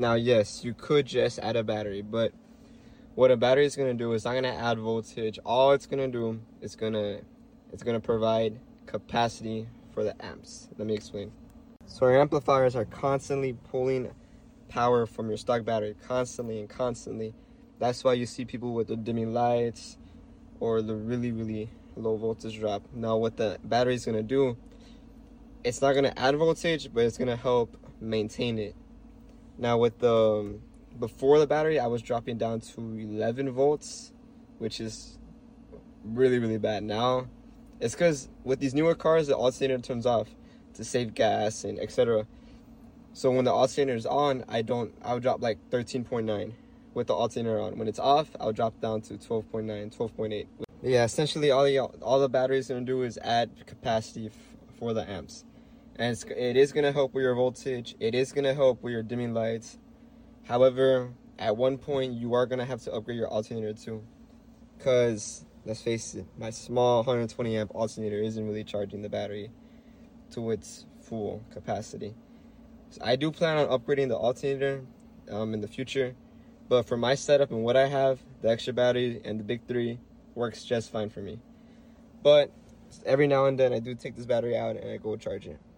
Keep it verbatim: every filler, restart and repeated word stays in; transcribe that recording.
Now, yes, you could just add a battery, but what a battery is going to do is not going to add voltage. All it's going to do is going to it's going to provide capacity for the amps. Let me explain. So our amplifiers are constantly pulling power from your stock battery, constantly and constantly. That's why you see people with the dimming lights or the really, really low voltage drop. Now, what the battery is going to do, it's not going to add voltage, but it's going to help maintain it. Now, with the um, before the battery, I was dropping down to eleven volts, which is really, really bad. Now, it's because with these newer cars, the alternator turns off to save gas and et cetera. So when the alternator is on, I don't. I would drop like thirteen point nine with the alternator on. When it's off, I'll drop down to twelve point nine, twelve point eight. Yeah, essentially all the all the battery is gonna do is add capacity f for the amps, and it's, it is gonna help with your voltage. It is gonna help with your dimming lights. However, at one point you are gonna have to upgrade your alternator too, because let's face it, my small one hundred twenty amp alternator isn't really charging the battery to its full capacity. So I do plan on upgrading the alternator um, in the future, but for my setup and what I have, the extra battery and the big three works just fine for me. But every now and then I do take this battery out and I go charge it.